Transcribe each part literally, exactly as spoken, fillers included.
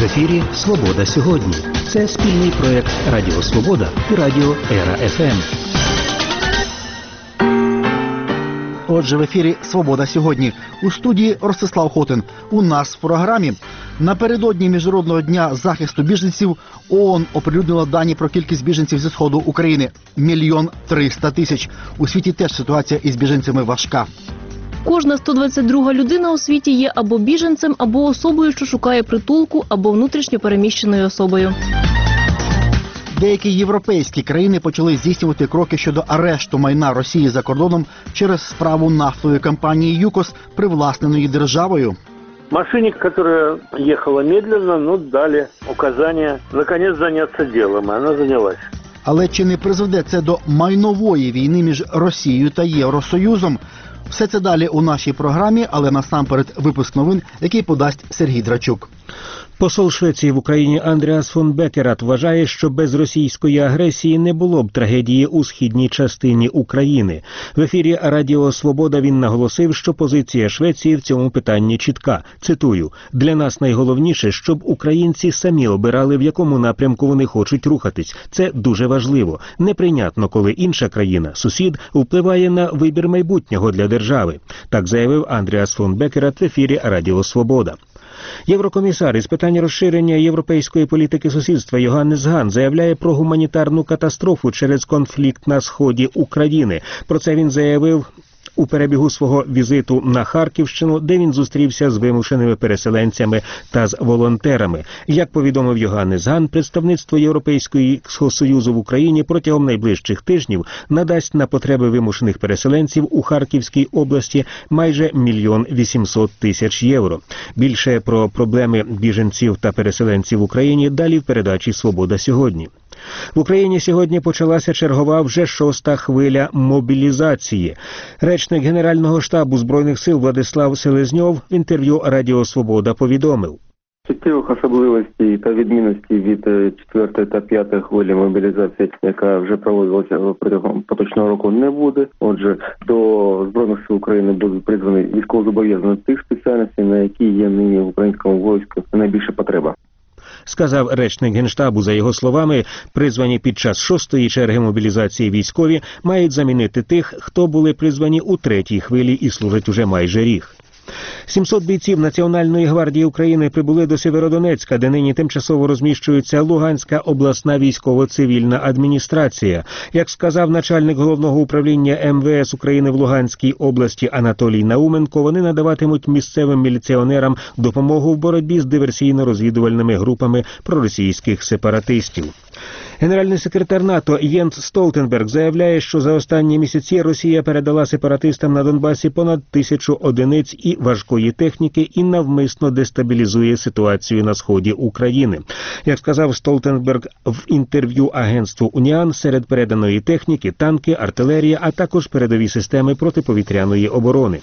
В ефірі «Свобода сьогодні». Це спільний проєкт Радіо Свобода і Радіо Ера-ФМ. Отже, в ефірі «Свобода сьогодні». У студії Ростислав Хотин. У нас в програмі. Напередодні Міжнародного дня захисту біженців ООН оприлюднила дані про кількість біженців зі Сходу України. Мільйон триста тисяч. У світі теж ситуація із біженцями важка. Кожна сто двадцять друга людина у світі є або біженцем, або особою, що шукає притулку, або внутрішньо переміщеною особою. Деякі європейські країни почали здійснювати кроки щодо арешту майна Росії за кордоном через справу нафтової компанії «ЮКОС», привласненої державою. Машине, которая ехала медленно, но дали указание наконец заняться делом, и она занялась. Але чи не призведе це до майнової війни між Росією та Євросоюзом? Все це далі у нашій програмі, але насамперед випуск новин, який подасть Сергій Драчук. Посол Швеції в Україні Андреас фон Беккерат вважає, що без російської агресії не було б трагедії у східній частині України. В ефірі Радіо Свобода він наголосив, що позиція Швеції в цьому питанні чітка. Цитую: «Для нас найголовніше, щоб українці самі обирали, в якому напрямку вони хочуть рухатись. Це дуже важливо. Неприйнятно, коли інша країна, сусід, впливає на вибір майбутнього для держави». Так заявив Андреас фон Беккерат в ефірі Радіо Свобода. Єврокомісар із питань розширення європейської політики сусідства Йоганнес Ган заявляє про гуманітарну катастрофу через конфлікт на сході України. Про це він заявив у перебігу свого візиту на Харківщину, де він зустрівся з вимушеними переселенцями та з волонтерами. Як повідомив Йоганнес Ган, представництво Європейського Союзу в Україні протягом найближчих тижнів надасть на потреби вимушених переселенців у Харківській області майже мільйон вісімсот тисяч євро. Більше про проблеми біженців та переселенців в Україні далі в передачі «Свобода сьогодні». В Україні сьогодні почалася чергова вже шоста хвиля мобілізації. Речник Генерального штабу Збройних сил Владислав Селезньов в інтерв'ю Радіо Свобода повідомив: Суттєвих особливостей та відмінностей від четвертої та п'ятої хвилі мобілізації, яка вже проводилася протягом поточного року, не буде. Отже, до Збройних сил України будуть призвані військовозобов'язані тих спеціальностей, на які є нині в українському війську найбільша потреба. Сказав речник Генштабу. За його словами, призвані під час шостої черги мобілізації військові мають замінити тих, хто були призвані у третій хвилі і служать уже майже рік. сімсот бійців Національної гвардії України прибули до Сєвєродонецька, де нині тимчасово розміщується Луганська обласна військово-цивільна адміністрація. Як сказав начальник головного управління ем ве ес України в Луганській області Анатолій Науменко, вони надаватимуть місцевим міліціонерам допомогу в боротьбі з диверсійно-розвідувальними групами проросійських сепаратистів. Генеральний секретар НАТО Єнс Столтенберг заявляє, що за останні місяці Росія передала сепаратистам на Донбасі понад тисячу одиниць і важкої техніки і навмисно дестабілізує ситуацію на сході України. Як сказав Столтенберг в інтерв'ю агентству «Уніан», серед переданої техніки – танки, артилерія, а також передові системи протиповітряної оборони.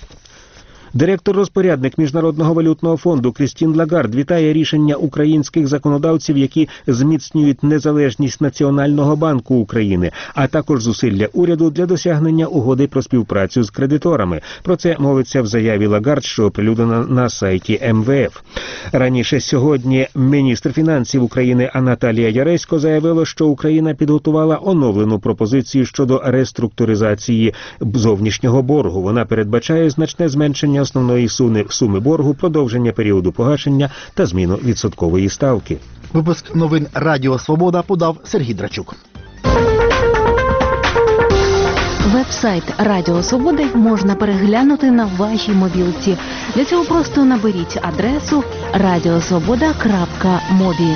Директор-розпорядник Міжнародного валютного фонду Крістін Лагард вітає рішення українських законодавців, які зміцнюють незалежність Національного банку України, а також зусилля уряду для досягнення угоди про співпрацю з кредиторами. Про це мовиться в заяві Лагард, що оприлюднена на сайті ем ве еф. Раніше сьогодні міністр фінансів України Наталія Яресько заявила, що Україна підготувала оновлену пропозицію щодо реструктуризації зовнішнього боргу. Вона передбачає значне зменшення основної суми, суми боргу, продовження періоду погашення та зміну відсоткової ставки. Випуск новин Радіо Свобода подав Сергій Драчук. Веб-сайт Радіо Свободи можна переглянути на вашій мобілці. Для цього просто наберіть адресу радіосвобода крапка мобі.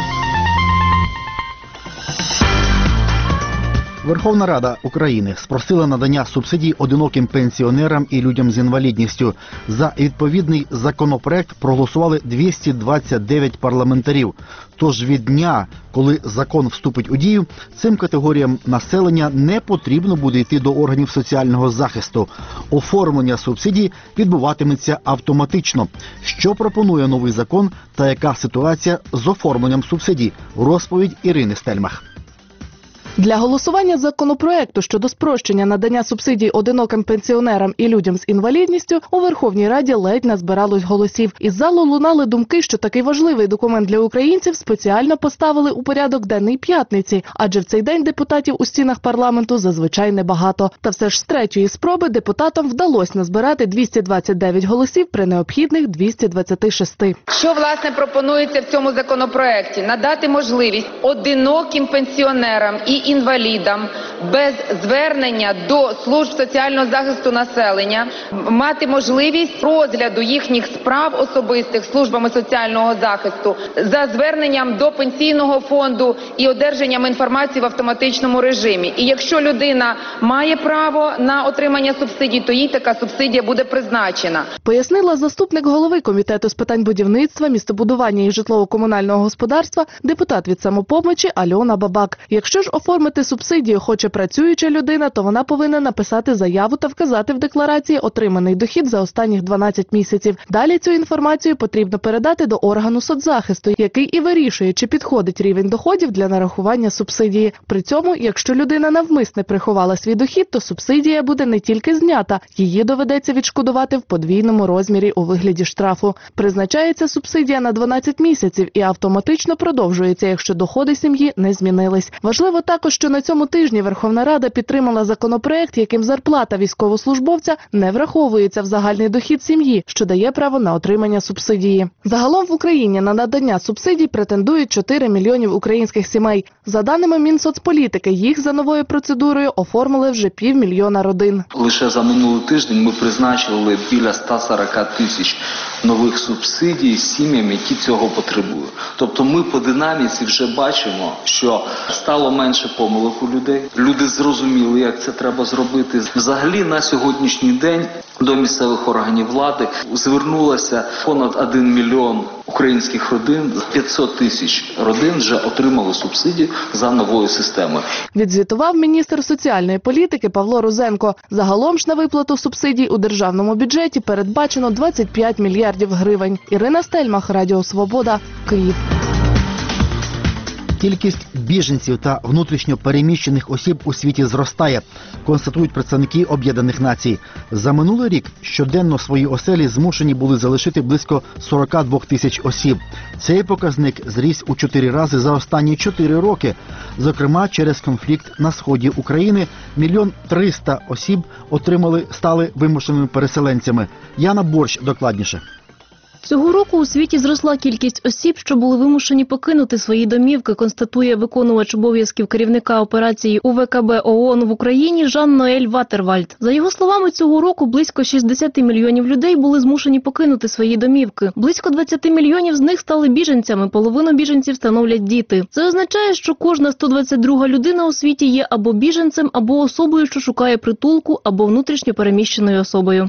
Верховна Рада України спросила надання субсидій одиноким пенсіонерам і людям з інвалідністю. За відповідний законопроект проголосували двісті двадцять дев'ять парламентарів. Тож від дня, коли закон вступить у дію, цим категоріям населення не потрібно буде йти до органів соціального захисту. Оформлення субсидій відбуватиметься автоматично. Що пропонує новий закон та яка ситуація з оформленням субсидій? Розповідь Ірини Стельмах. Для голосування законопроекту щодо спрощення надання субсидій одиноким пенсіонерам і людям з інвалідністю у Верховній Раді ледь назбиралось голосів. Із залу лунали думки, що такий важливий документ для українців спеціально поставили у порядок денний п'ятниці, адже в цей день депутатів у стінах парламенту зазвичай небагато. Та все ж з третьої спроби депутатам вдалося назбирати двісті двадцять дев'ять голосів при необхідних двісті двадцяти шести. Що, власне, пропонується в цьому законопроекті? Надати можливість одиноким пенсіонерам і інвалідам без звернення до служб соціального захисту населення мати можливість розгляду їхніх справ особистих службами соціального захисту за зверненням до пенсійного фонду і одержанням інформації в автоматичному режимі. І якщо людина має право на отримання субсидій, то їй така субсидія буде призначена. Пояснила заступник голови Комітету з питань будівництва, містобудування і житлово-комунального господарства, депутат від «Самопомочі» Альона Бабак. Якщо ж оформити субсидію хоче працююча людина, то вона повинна написати заяву та вказати в декларації отриманий дохід за останніх дванадцять місяців. Далі цю інформацію потрібно передати до органу соцзахисту, який і вирішує, чи підходить рівень доходів для нарахування субсидії. При цьому, якщо людина навмисне приховала свій дохід, то субсидія буде не тільки знята, її доведеться відшкодувати в подвійному розмірі у вигляді штрафу. Призначається субсидія на дванадцять місяців і автоматично продовжується, якщо доходи сім'ї не змінились. Важливо також, що на цьому тижні Верховна Рада підтримала законопроект, яким зарплата військовослужбовця не враховується в загальний дохід сім'ї, що дає право на отримання субсидії. Загалом в Україні на надання субсидій претендують чотири мільйонів українських сімей. За даними Мінсоцполітики, їх за новою процедурою оформили вже півмільйона родин. Лише за минулий тиждень ми призначили біля ста сорока тисяч нових субсидій сім'ям, які цього потребують. Тобто ми по динаміці вже бачимо, що стало менше помилок у людей. Люди зрозуміли, як це треба зробити. Взагалі на сьогоднішній день до місцевих органів влади звернулося понад один мільйон українських родин. п'ятсот тисяч родин вже отримали субсидії за новою системою. Відзвітував міністр соціальної політики Павло Розенко. Загалом ж на виплату субсидій у державному бюджеті передбачено двадцять п'ять мільярдів гривень. Ірина Стельмах, Радіо Свобода, Київ. Кількість біженців та внутрішньо переміщених осіб у світі зростає, констатують представники Об'єднаних Націй. За минулий рік щоденно свої оселі змушені були залишити близько сорок два тисяч осіб. Цей показник зріс у чотири рази за останні чотири роки. Зокрема, через конфлікт на сході України мільйон триста осіб отримали, стали вимушеними переселенцями. Яна Борщ докладніше. Цього року у світі зросла кількість осіб, що були вимушені покинути свої домівки, констатує виконувач обов'язків керівника операції У В К Б О О Н в Україні Жан-Ноель Ватервальд. За його словами, цього року близько шістдесят мільйонів людей були змушені покинути свої домівки. Близько двадцять мільйонів з них стали біженцями, половину біженців становлять діти. Це означає, що кожна сто двадцять друга людина у світі є або біженцем, або особою, що шукає притулку, або внутрішньо переміщеною особою.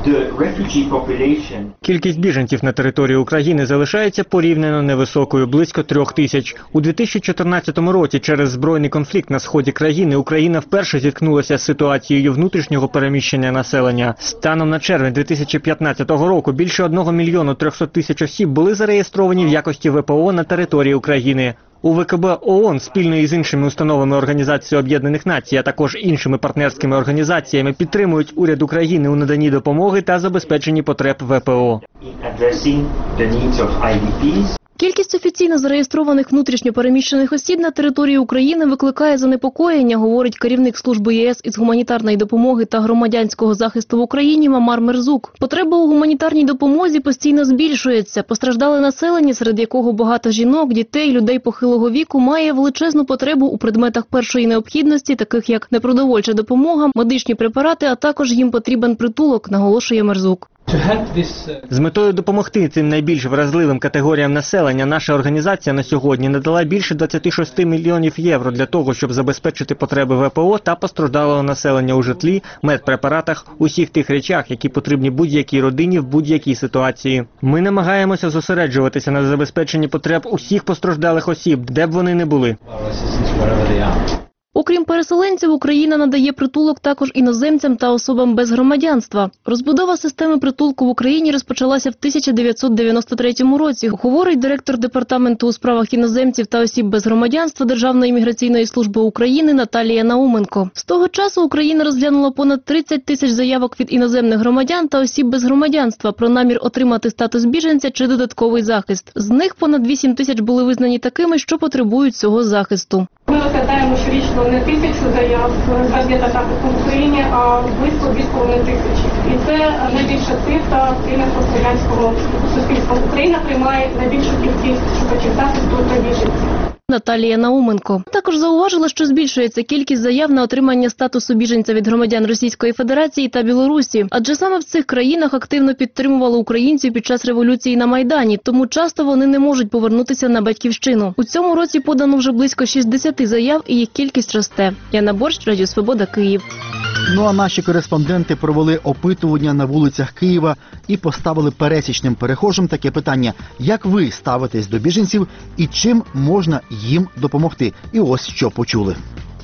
Кількість біженців на території України залишається порівняно невисокою – близько трьох тисяч. У дві тисячі чотирнадцятому році через збройний конфлікт на сході країни Україна вперше зіткнулася з ситуацією внутрішнього переміщення населення. Станом на червень дві тисячі п'ятнадцятого року більше одного мільйону трьохсот тисяч осіб були зареєстровані в якості В П О на території України. У В К Б О О Н спільно із іншими установами Організації Об'єднаних Націй, а також іншими партнерськими організаціями підтримують уряд України у наданні допомоги та забезпеченні потреб В П О. Кількість офіційно зареєстрованих внутрішньо переміщених осіб на території України викликає занепокоєння, говорить керівник служби Є С із гуманітарної допомоги та громадянського захисту в Україні Мамар Мерзук. Потреба у гуманітарній допомозі постійно збільшується. Постраждале населення, серед якого багато жінок, дітей, людей похилого віку, має величезну потребу у предметах першої необхідності, таких як непродовольча допомога, медичні препарати, а також їм потрібен притулок, наголошує Мерзук. З метою допомогти цим найбільш вразливим категоріям населення наша організація на сьогодні надала більше двадцять шість мільйонів євро для того, щоб забезпечити потреби В П О та постраждалого населення у житлі, медпрепаратах, усіх тих речах, які потрібні будь-якій родині в будь-якій ситуації. Ми намагаємося зосереджуватися на забезпеченні потреб усіх постраждалих осіб, де б вони не були. Окрім переселенців, Україна надає притулок також іноземцям та особам без громадянства. Розбудова системи притулку в Україні розпочалася в тисяча дев'ятсот дев'яносто третьому році, говорить директор Департаменту у справах іноземців та осіб без громадянства Державної міграційної служби України Наталія Науменко. З того часу Україна розглянула понад тридцять тисяч заявок від іноземних громадян та осіб без громадянства про намір отримати статус біженця чи додатковий захист. З них понад вісім тисяч були визнані такими, що потребують цього захисту. Ми розглядаємо щорічно не тисячу заяв звернення та захисту в Україні, а близько дві з половиною тисячі. І це найбільша цифра спільно пострадянського суспільства. Україна приймає найбільшу кількість шукачів захисту та біженців. Наталія Науменко також зауважила, що збільшується кількість заяв на отримання статусу біженця від громадян Російської Федерації та Білорусі, адже саме в цих країнах активно підтримували українців під час революції на Майдані, тому часто вони не можуть повернутися на батьківщину. У цьому році подано вже близько шістдесят заяв і їх кількість росте. Яна Борщ, Радіо Свобода, Київ. Ну а наші кореспонденти провели опитування на вулицях Києва і поставили пересічним перехожим таке питання: як ви ставитесь до біженців і чим можна їм допомогти? І ось що почули.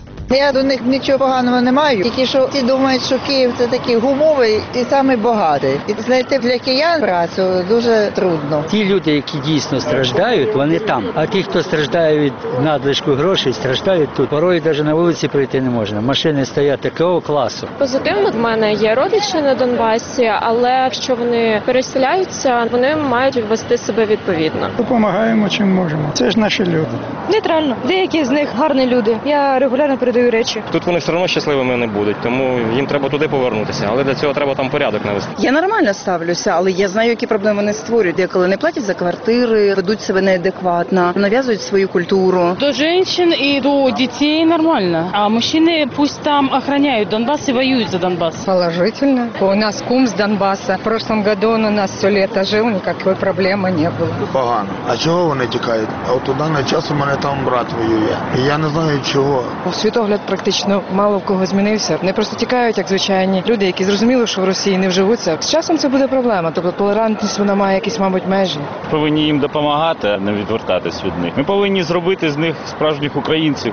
Я до них нічого поганого не маю, тільки що всі думають, що Київ – це такий гумовий і самий багатий. І знайти для киян працю дуже трудно. Ті люди, які дійсно страждають, вони там. А ті, хто страждає від надлишку грошей, страждають тут. Порою навіть на вулиці прийти не можна. Машини стоять такого класу. Позитивно, в мене є родичі на Донбасі, але якщо вони переселяються, вони мають вести себе відповідно. Допомагаємо, чим можемо. Це ж наші люди. Нейтрально. Деякі з них гарні люди. Я регулярно передаю речі. Тут вони все одно щасливими не будуть, тому їм треба туди повернутися, але для цього треба там порядок навести. Я нормально ставлюся, але я знаю, які проблеми вони створюють. Деколи не платять за квартири, ведуть себе неадекватно, нав'язують свою культуру. До жінок і до дітей нормально, а мужчини пусть там охороняють Донбас і воюють за Донбас. Положительно. У нас кум з Донбасу. В прошлом году он у нас все лето жив, ніякої проблеми не було. Погано. А чого вони тікають? А от у даний час у мене там брат воює. І я не знаю чого. Світогляд практично мало в кого змінився. Вони просто тікають, як звичайні люди, які зрозуміли, що в Росії не вживуться. З часом це буде проблема. Тобто толерантність, вона має якісь, мабуть, межі. Повинні їм допомагати, а не відвертатись від них. Ми повинні зробити з них справжніх українців.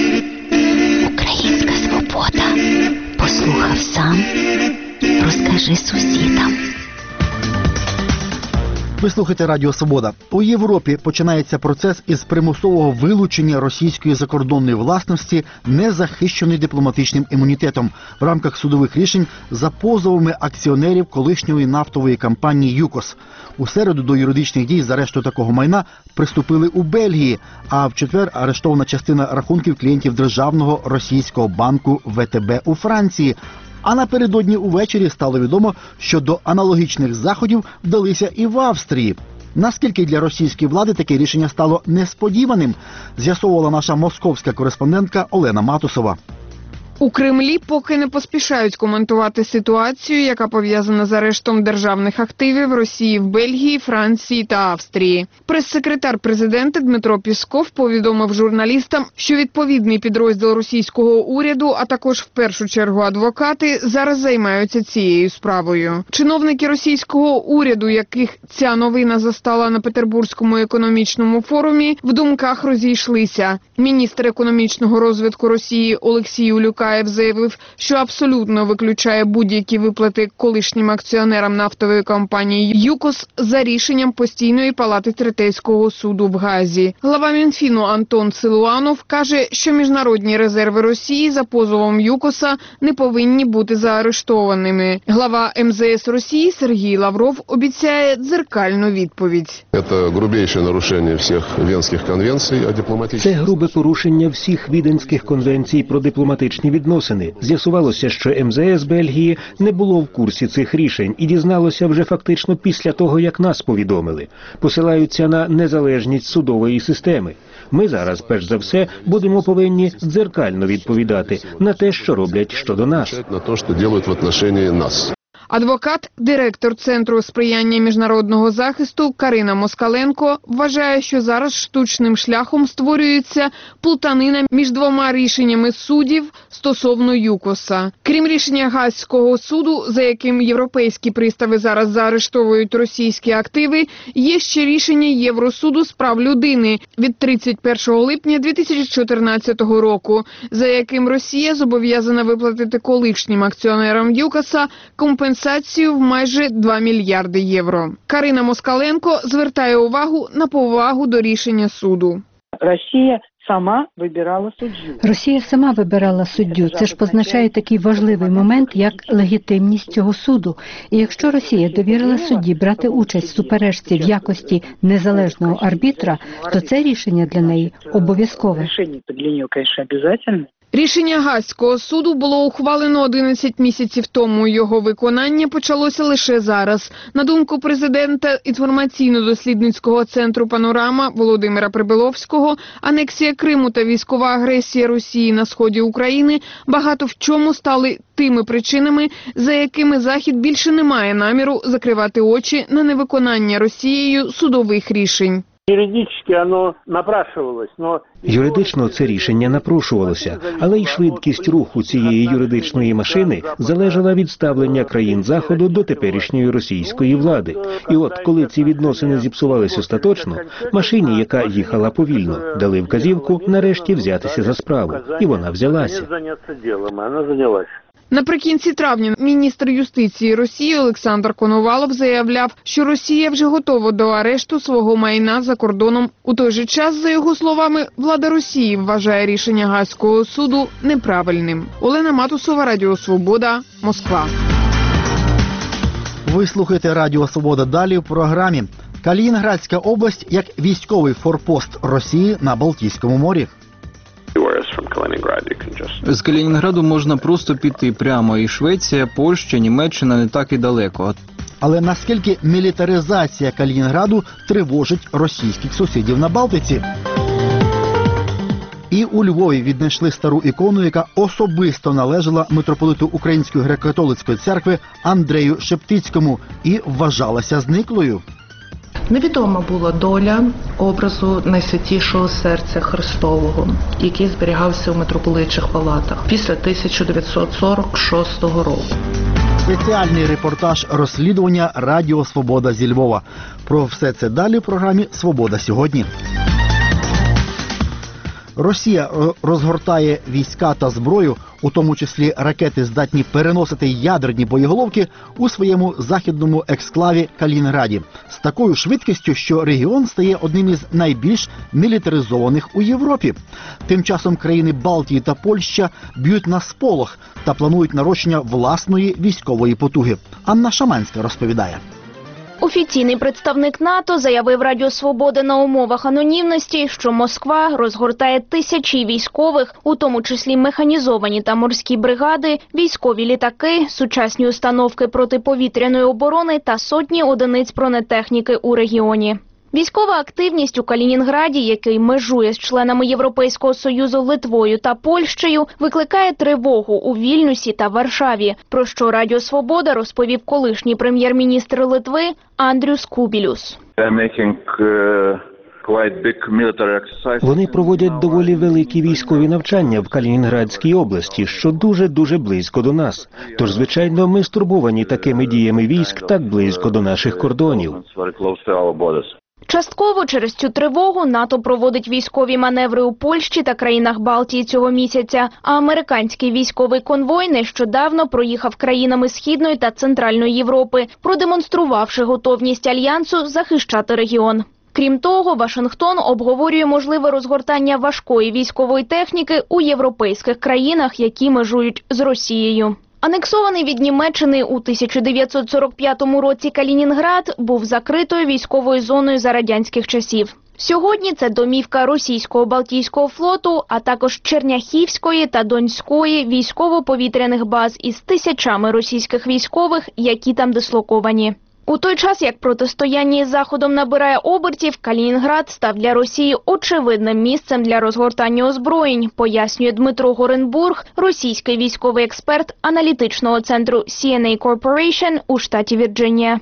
Українська свобода. Послухав сам, розкажи сусідам. Ви слухаєте Радіо Свобода. У Європі починається процес із примусового вилучення російської закордонної власності, не захищеної дипломатичним імунітетом, в рамках судових рішень за позовами акціонерів колишньої нафтової компанії «ЮКОС». У середу до юридичних дій з арешту такого майна приступили у Бельгії, а в четвер арештована частина рахунків клієнтів державного російського банку «Ве Те Бе» у Франції. А напередодні увечері стало відомо, що до аналогічних заходів вдалися і в Австрії. Наскільки для російської влади таке рішення стало несподіваним, з'ясовувала наша московська кореспондентка Олена Матусова. У Кремлі поки не поспішають коментувати ситуацію, яка пов'язана з арештом державних активів Росії в Бельгії, Франції та Австрії. Прес-секретар президента Дмитро Пісков повідомив журналістам, що відповідний підрозділ російського уряду, а також в першу чергу адвокати, зараз займаються цією справою. Чиновники російського уряду, яких ця новина застала на Петербурзькому економічному форумі, в думках розійшлися. Міністр економічного розвитку Росії Олексій Улюкаєв заявив, що абсолютно виключає будь-які виплати колишнім акціонерам нафтової компанії «ЮКОС» за рішенням постійної палати Третейського суду в Гаазі. Глава Мінфіну Антон Силуанов каже, що міжнародні резерви Росії за позовом «ЮКОСа» не повинні бути заарештованими. Глава Ем Зе Ес Росії Сергій Лавров обіцяє дзеркальну відповідь. Це грубейше нарушення всіх Венських конвенцій о дипломатичних... Це грубе порушення всіх Віденських конвенцій про дипломатичні відносини. З'ясувалося, що Ем Зе Ес Бельгії не було в курсі цих рішень і дізналося вже фактично після того, як нас повідомили. Посилаються на незалежність судової системи. Ми зараз, перш за все, будемо повинні дзеркально відповідати на те, що роблять щодо нас. На те, що роблять в відношенні нас. Адвокат, директор Центру сприяння міжнародного захисту Карина Москаленко вважає, що зараз штучним шляхом створюється плутанина між двома рішеннями суддів стосовно ЮКОСа. Крім рішення Гаазького суду, за яким європейські пристави зараз заарештовують російські активи, є ще рішення Євросуду з прав людини від тридцять першого липня дві тисячі чотирнадцятого року, за яким Росія зобов'язана виплатити колишнім акціонерам ЮКОСа компенсацію в майже два мільярди євро. Карина Москаленко звертає увагу на повагу до рішення суду. Росія сама вибирала суддю. Росія сама вибирала суддю. Це ж позначає такий важливий момент, як легітимність цього суду. І якщо Росія довірила судді брати участь в суперечці в якості незалежного арбітра, то це рішення для неї обов'язкове. Рішення для неї, звісно, обов'язкове. Рішення Гаазького суду було ухвалено одинадцять місяців тому. Його виконання почалося лише зараз. На думку президента інформаційно-дослідницького центру «Панорама» Володимира Прибиловського, анексія Криму та військова агресія Росії на сході України багато в чому стали тими причинами, за якими Захід більше не має наміру закривати очі на невиконання Росією судових рішень. Юридично це рішення напрошувалося, але й швидкість руху цієї юридичної машини залежала від ставлення країн Заходу до теперішньої російської влади. І от, коли ці відносини зіпсувались остаточно, машині, яка їхала повільно, дали вказівку нарешті взятися за справу. І вона взялася. Наприкінці травня міністр юстиції Росії Олександр Коновалов заявляв, що Росія вже готова до арешту свого майна за кордоном. У той же час, за його словами, влада Росії вважає рішення Гаазького суду неправильним. Олена Матусова, Радіо Свобода, Москва. Ви слухаєте Радіо Свобода. Далі в програмі. Калінінградська область як військовий форпост Росії на Балтійському морі. З Калінінграду можна просто піти прямо, і Швеція, Польща, Німеччина не так і далеко. Але наскільки мілітаризація Калінінграду тривожить російських сусідів на Балтиці? І у Львові віднайшли стару ікону, яка особисто належала митрополиту Української греко-католицької церкви Андрею Шептицькому і вважалася зниклою. Невідома була доля образу Найсвятішого Серця Христового, який зберігався у митрополитчих палатах після тисяча дев'ятсот сорок шостого року. Спеціальний репортаж розслідування Радіо Свобода зі Львова. Про все це далі в програмі «Свобода сьогодні». Росія розгортає війська та зброю, у тому числі ракети, здатні переносити ядерні боєголовки, у своєму західному ексклаві Калінінграді. З такою швидкістю, що регіон стає одним із найбільш мілітаризованих у Європі. Тим часом країни Балтії та Польща б'ють на сполох та планують нарощення власної військової потуги. Анна Шаманська розповідає. Офіційний представник НАТО заявив Радіо Свобода на умовах анонімності, що Москва розгортає тисячі військових, у тому числі механізовані та морські бригади, військові літаки, сучасні установки протиповітряної оборони та сотні одиниць бронетехніки у регіоні. Військова активність у Калінінграді, який межує з членами Європейського Союзу Литвою та Польщею, викликає тривогу у Вільнюсі та Варшаві, про що Радіо Свобода розповів колишній прем'єр-міністр Литви Андрюс Кубілюс. Вони проводять доволі великі військові навчання в Калінінградській області, що дуже-дуже близько до нас. Тож, звичайно, ми стурбовані такими діями військ так близько до наших кордонів. Частково через цю тривогу НАТО проводить військові маневри у Польщі та країнах Балтії цього місяця, а американський військовий конвой нещодавно проїхав країнами Східної та Центральної Європи, продемонструвавши готовність Альянсу захищати регіон. Крім того, Вашингтон обговорює можливе розгортання важкої військової техніки у європейських країнах, які межують з Росією. Анексований від Німеччини у тисяча дев'ятсот сорок п'ятому році Калінінград був закритою військовою зоною за радянських часів. Сьогодні це домівка російського Балтійського флоту, а також Черняхівської та Донської військово-повітряних баз із тисячами російських військових, які там дислоковані. У той час, як протистояння із Заходом набирає обертів, Калінінград став для Росії очевидним місцем для розгортання озброєнь, пояснює Дмитро Горенбург, російський військовий експерт аналітичного центру сі ен ей Corporation у штаті Вірджинія.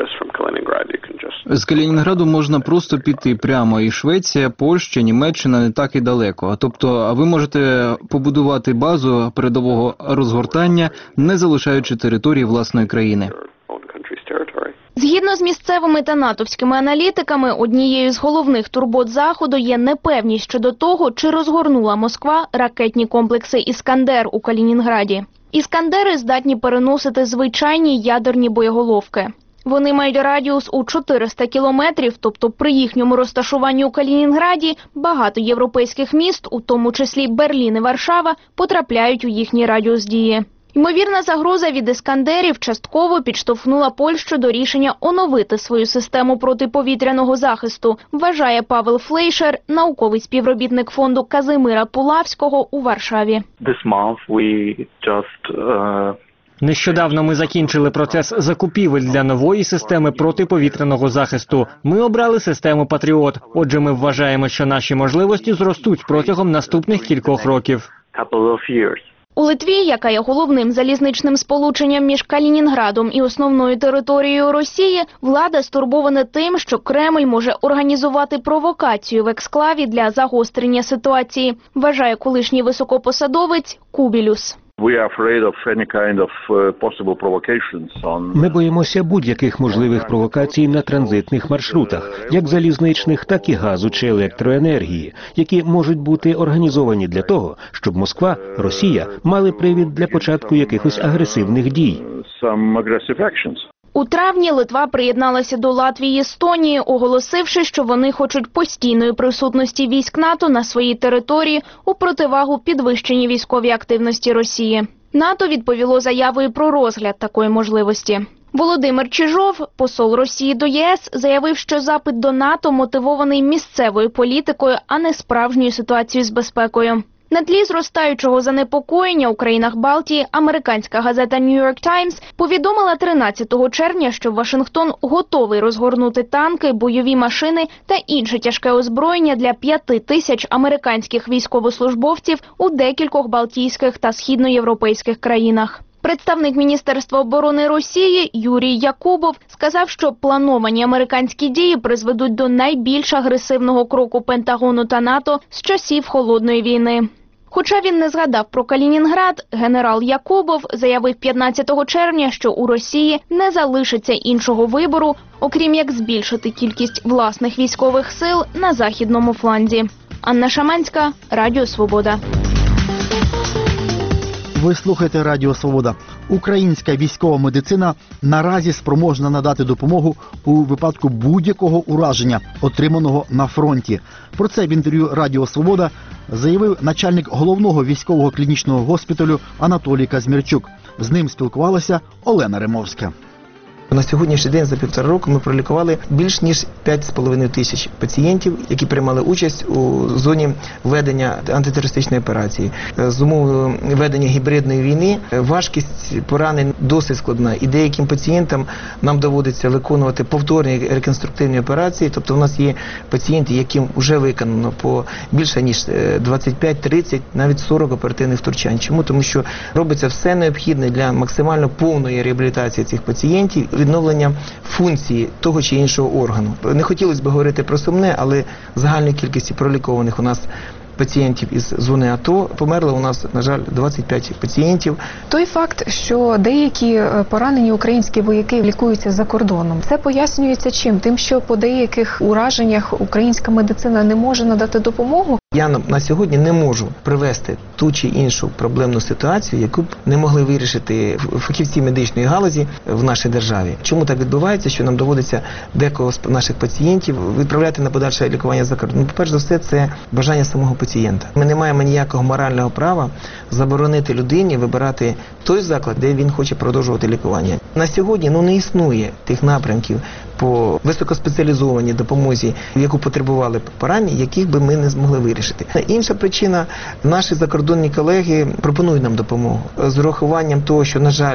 З Калінінграду можна просто піти прямо, і Швеція, Польща, Німеччина не так і далеко. Тобто ви можете побудувати базу передового розгортання, не залишаючи території власної країни. Згідно з місцевими та натовськими аналітиками, однією з головних турбот Заходу є непевність щодо того, чи розгорнула Москва ракетні комплекси «Іскандер» у Калінінграді. «Іскандери» здатні переносити звичайні ядерні боєголовки. Вони мають радіус у чотириста кілометрів, тобто при їхньому розташуванні у Калінінграді багато європейських міст, у тому числі Берлін і Варшава, потрапляють у їхній радіус дії. Ймовірна загроза від «Іскандерів» частково підштовхнула Польщу до рішення оновити свою систему протиповітряного захисту, вважає Павел Флейшер, науковий співробітник фонду Казимира Пулавського у Варшаві. This month we just, uh... Нещодавно ми закінчили процес закупівель для нової системи протиповітряного захисту. Ми обрали систему «Патріот». Отже, ми вважаємо, що наші можливості зростуть протягом наступних кількох років. У Литві, яка є головним залізничним сполученням між Калінінградом і основною територією Росії, влада стурбована тим, що Кремль може організувати провокацію в ексклаві для загострення ситуації, вважає колишній високопосадовець Кубілюс. Ми боїмося будь-яких можливих провокацій на транзитних маршрутах, як залізничних, так і газу чи електроенергії, які можуть бути організовані для того, щоб Москва, Росія мали привід для початку якихось агресивних дій. У травні Литва приєдналася до Латвії і Естонії, оголосивши, що вони хочуть постійної присутності військ НАТО на своїй території у противагу підвищеній військовій активності Росії. НАТО відповіло заявою про розгляд такої можливості. Володимир Чижов, посол Росії до ЄС, заявив, що запит до НАТО мотивований місцевою політикою, а не справжньою ситуацією з безпекою. На тлі зростаючого занепокоєння у країнах Балтії американська газета New York Times повідомила тринадцятого червня, що Вашингтон готовий розгорнути танки, бойові машини та інше тяжке озброєння для п'яти тисяч американських військовослужбовців у декількох балтійських та східноєвропейських країнах. Представник Міністерства оборони Росії Юрій Якубов сказав, що плановані американські дії призведуть до найбільш агресивного кроку Пентагону та НАТО з часів Холодної війни. Хоча він не згадав про Калінінград, генерал Якубов заявив п'ятнадцятого червня, що у Росії не залишиться іншого вибору, окрім як збільшити кількість власних військових сил на західному фланзі. Анна Шаманська, Радіо Свобода. Ви слухаєте Радіо Свобода. Українська військова медицина наразі спроможна надати допомогу у випадку будь-якого ураження, отриманого на фронті. Про це в інтерв'ю Радіо Свобода заявив начальник головного військового клінічного госпіталю Анатолій Казмірчук. З ним спілкувалася Олена Римовська. На сьогоднішній день за півтора року ми пролікували більш ніж п'ять з половиною тисяч пацієнтів, які приймали участь у зоні ведення антитерористичної операції. З умовою ведення гібридної війни важкість поранень досить складна, і деяким пацієнтам нам доводиться виконувати повторні реконструктивні операції. Тобто у нас є пацієнти, яким вже виконано по більше ніж двадцять п'ять тридцять, навіть сорок оперативних втручань. Чому? Тому що робиться все необхідне для максимально повної реабілітації цих пацієнтів, відновлення функції того чи іншого органу. Не хотілося б говорити про сумне, але загальної кількості пролікованих у нас пацієнтів із зони АТО померло у нас, на жаль, двадцять п'ять пацієнтів. Той факт, що деякі поранені українські вояки лікуються за кордоном, це пояснюється чим? Тим, що по деяких ураженнях українська медицина не може надати допомогу? Я на сьогодні не можу привести ту чи іншу проблемну ситуацію, яку б не могли вирішити фахівці медичної галузі в нашій державі. Чому так відбувається, що нам доводиться декого з наших пацієнтів відправляти на подальше лікування за кордоном? Ну, перш за все, це бажання самого пацієнта. Ми не маємо ніякого морального права заборонити людині вибирати той заклад, де він хоче продовжувати лікування. На сьогодні ну, не існує тих напрямків по високоспеціалізованій допомозі, яку потребували поранені, яких би ми не змогли вирішити. Інша причина – наші закордонні колеги пропонують нам допомогу. З урахуванням того, що, на жаль,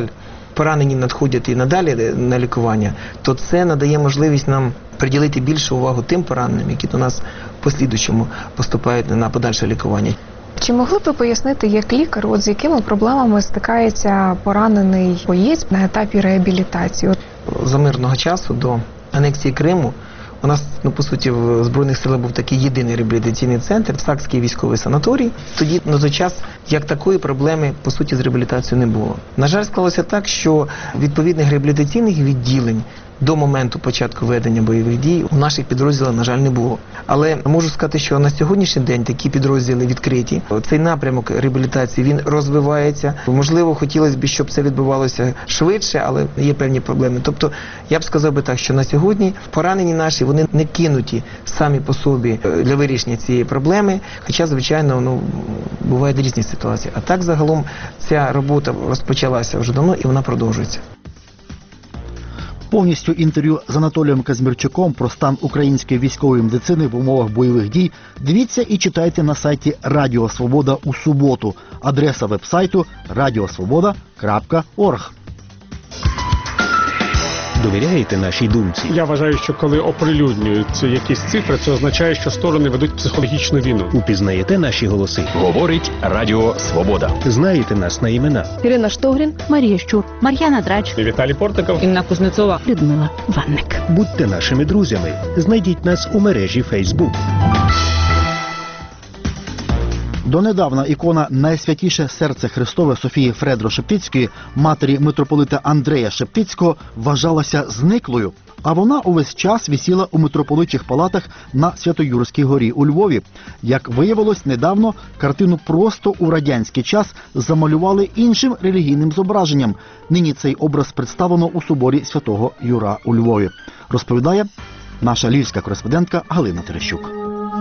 поранені надходять і надалі на лікування, то це надає можливість нам приділити більше увагу тим пораненим, які до нас в послідуючому поступають на подальше лікування. Чи могли б ви пояснити, як лікар, от з якими проблемами стикається поранений боєць на етапі реабілітації? За мирного часу до анексії Криму у нас, ну, по суті, в Збройних силах був такий єдиний реабілітаційний центр, Сакський військовий санаторій. Тоді, на той час, як такої проблеми, по суті, з реабілітацією не було. На жаль, склалося так, що відповідних реабілітаційних відділень до моменту початку ведення бойових дій у наших підрозділах, на жаль, не було. Але можу сказати, що на сьогоднішній день такі підрозділи відкриті. Цей напрямок реабілітації, він розвивається. Можливо, хотілося б, щоб це відбувалося швидше, але є певні проблеми. Тобто, я б сказав би так, що на сьогодні поранені наші, вони не кинуті самі по собі для вирішення цієї проблеми, хоча, звичайно, ну, бувають різні ситуації. А так, загалом, ця робота розпочалася вже давно і вона продовжується. Повністю інтерв'ю з Анатолієм Казмірчуком про стан української військової медицини в умовах бойових дій дивіться і читайте на сайті Радіо Свобода у суботу. Адреса веб-сайту радіосвобода крапка орг. Довіряєте нашій думці? Я вважаю, що коли оприлюднюються якісь цифри, це означає, що сторони ведуть психологічну війну. Упізнаєте наші голоси? Говорить Радіо Свобода. Знаєте нас на імена? Ірина Штогрін, Марія Щур, Мар'яна Драч, Віталій Портников, Інна Кузнецова, Людмила Ванник. Будьте нашими друзями. Знайдіть нас у мережі Facebook. Донедавна ікона «Найсвятіше серце Христове» Софії Фредро-Шептицької, матері митрополита Андрея Шептицького, вважалася зниклою. А вона увесь час висіла у митрополичих палатах на Свято-Юрській горі у Львові. Як виявилось, недавно картину просто у радянський час замалювали іншим релігійним зображенням. Нині цей образ представлено у соборі Святого Юра у Львові. Розповідає наша львівська кореспондентка Галина Терещук.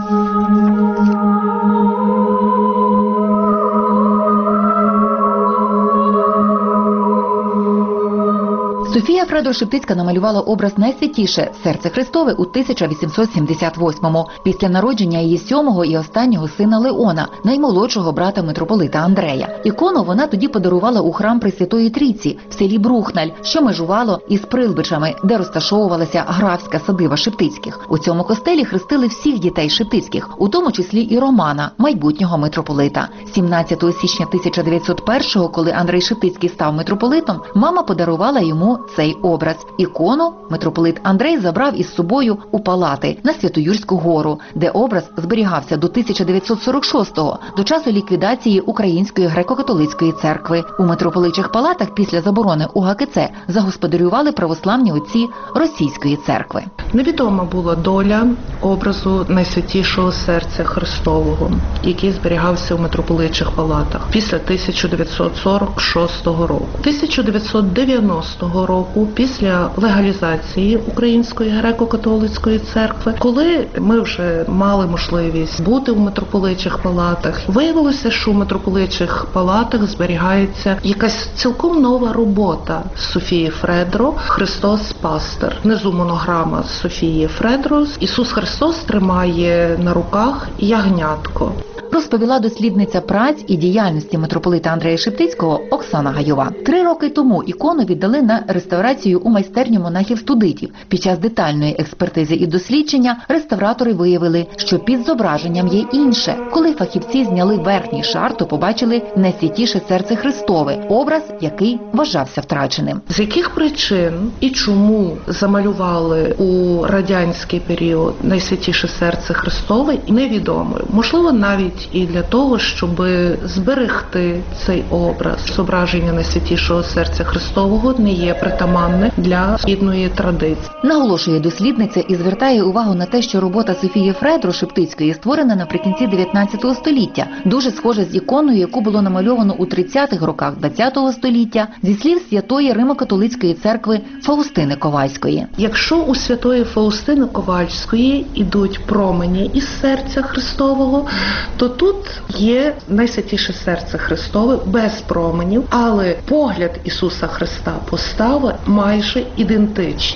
Софія Фредро-Шептицька намалювала образ «Найсвятіше серце Христове» у тисяча вісімсот сімдесят восьмому, після народження її сьомого і останнього сина Леона, наймолодшого брата митрополита Андрея. Ікону вона тоді подарувала у храм Пресвятої Трійці в селі Брухналь, що межувало із Прилбичами, де розташовувалася графська садиба Шептицьких. У цьому костелі хрестили всіх дітей Шептицьких, у тому числі і Романа, майбутнього митрополита. сімнадцятого січня тисяча дев'ятсот першого, коли Андрей Шептицький став митрополитом, мама подарувала йому цей образ. Ікону митрополит Андрей забрав із собою у палати на Свято-Юрську гору, де образ зберігався до тисяча дев'ятсот сорок шостого, до часу ліквідації Української греко-католицької церкви. У митрополичих палатах після заборони У Га Ке Це загосподарювали православні отці Російської церкви. Невідома була доля образу Найсвятішого серця Христового, який зберігався у митрополичих палатах після тисяча дев'ятсот сорок шостого року. тисяча дев'ятсот дев'яностого року, після легалізації Української греко-католицької церкви, коли ми вже мали можливість бути в митрополичих палатах, виявилося, що у митрополичих палатах зберігається якась цілком нова робота Софії Фредро «Христос Пастир». Внизу монограма Софії Фредро. Ісус Христос тримає на руках ягнятко. Розповіла дослідниця праць і діяльності митрополита Андрея Шептицького Оксана Гайова. Три роки тому ікону віддали на реставрацію у майстерню монахів-студитів. Під час детальної експертизи і дослідження реставратори виявили, що під зображенням є інше. Коли фахівці зняли верхній шар, то побачили «Найсвятіше серце Христове», образ, який вважався втраченим. З яких причин і чому замалювали у радянський період «Найсвятіше серце Христове» невідомо. Можливо, навіть і для того, щоб зберегти цей образ. Зображення Найсвятішого серця Христового не є притаманне для східної традиції. Наголошує дослідниця і звертає увагу на те, що робота Софії Фредро-Шептицької створена наприкінці дев'ятнадцятого століття. Дуже схожа з іконою, яку було намальовано у тридцятих роках ХХ століття, зі слів святої Римо-католицької церкви Фаустини Ковальської. Якщо у святої Фаустини Ковальської ідуть промені із серця Христового, то тут є Найсвятіше серце Христове без променів, але погляд Ісуса Христа, постава майже ідентичні.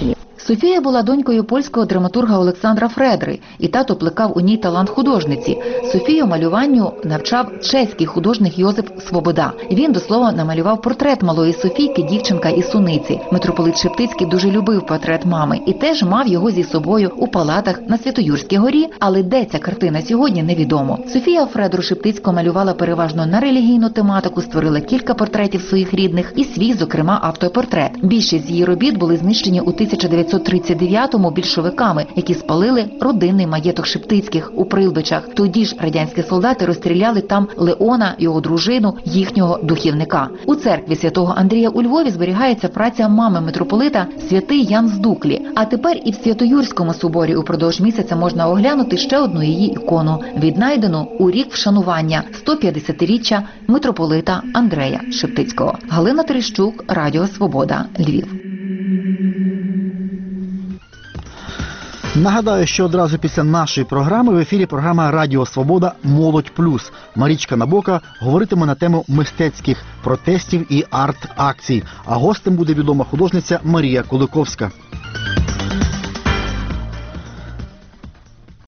Софія була донькою польського драматурга Олександра Фредри, і тато плекав у ній талант художниці. Софію малюванню навчав чеський художник Йозеф Свобода. Він, до слова, намалював портрет малої Софійки, дівчинка із суниці. Митрополит Шептицький дуже любив портрет мами і теж мав його зі собою у палатах на Святоюрській горі, але де ця картина сьогодні, невідомо. Софія Фредру Шептицького малювала переважно на релігійну тематику, створила кілька портретів своїх рідних і свій, зокрема, автопортрет. Більшість з її робіт були знищені у тисяча дев'ятсот тридцять дев'ятому більшовиками, які спалили родинний маєток Шептицьких у Прилбичах. Тоді ж радянські солдати розстріляли там Леона, його дружину, їхнього духівника. У церкві святого Андрія у Львові зберігається праця мами митрополита святий Ян з Дуклі. А тепер і в Святоюрському соборі упродовж місяця можна оглянути ще одну її ікону, віднайдену у рік вшанування сто п'ятдесятиріччя митрополита Андрея Шептицького. Галина Терещук, Радіо Свобода, Львів. Нагадаю, що одразу після нашої програми в ефірі програма «Радіо Свобода. Молодь плюс». Марічка Набока говоритиме на тему мистецьких протестів і арт-акцій. А гостем буде відома художниця Марія Куликовська.